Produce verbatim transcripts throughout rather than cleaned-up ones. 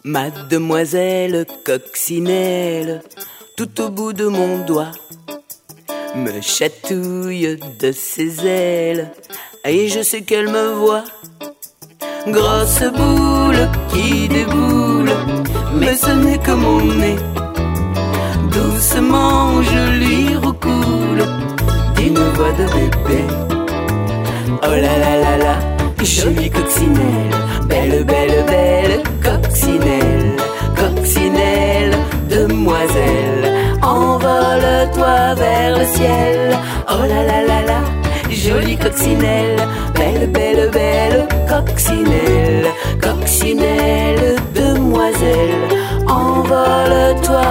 Mademoiselle Coccinelle, tout au bout de mon doigt, me chatouille de ses ailes, et je sais qu'elle me voit. Grosse boule qui déboule, mais ce n'est que mon nez. Doucement je lui recoule d'une voix de bébé. Oh là là là là, jolie coccinelle, belle, belle, belle coccinelle, coccinelle, demoiselle, envole-toi vers le ciel. Oh là là là là, jolie coccinelle, belle, belle, belle coccinelle, coccinelle, demoiselle, envole-toi.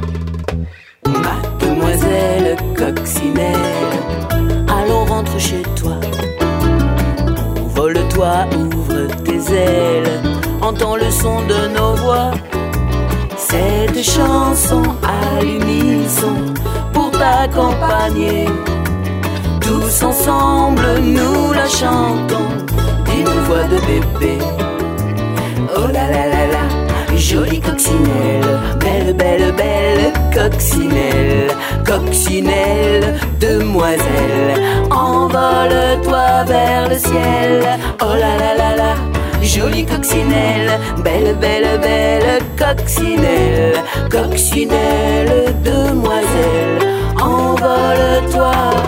Mademoiselle Coccinelle, allons rentre chez toi. Envole-toi, ouvre tes ailes, entends le son de nos voix. Cette chanson à l'unisson pour t'accompagner. Tous ensemble nous la chantons d'une voix de bébé. Oh là là là là, jolie coccinelle, belle, belle, belle coccinelle, coccinelle, demoiselle, envole-toi vers le ciel. Oh là là là là, jolie coccinelle, belle, belle, belle coccinelle, coccinelle, demoiselle, envole-toi.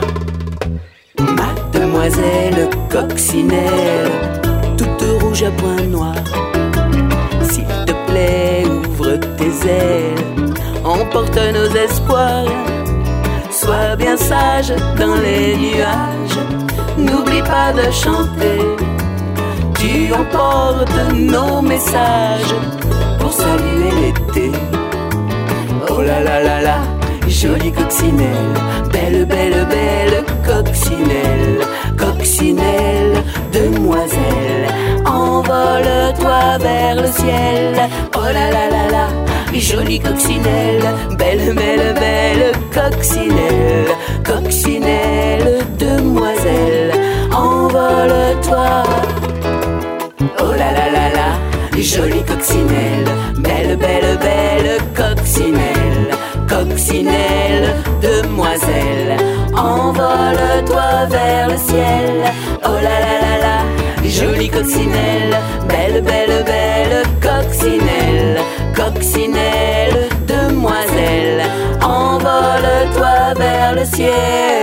Mademoiselle Coccinelle, toute rouge à points noirs, s'il te plaît, ouvre tes ailes, emporte nos espoirs. Sois bien sage dans les nuages, n'oublie pas de chanter. Tu emportes nos messages pour saluer l'été. Oh là là là là, jolie coccinelle, belle, belle, belle coccinelle, coccinelle, demoiselle, envole-toi vers le ciel. Oh là là là là, jolie coccinelle, belle, belle, belle coccinelle, coccinelle, demoiselle, envole-toi. Oh là là là là, jolie coccinelle, belle, belle, belle coccinelle, coccinelle, demoiselle, envole-toi vers le ciel. Oh là là là là, jolie coccinelle, belle, belle, belle coccinelle, coccinelle, demoiselle, envole-toi vers le ciel.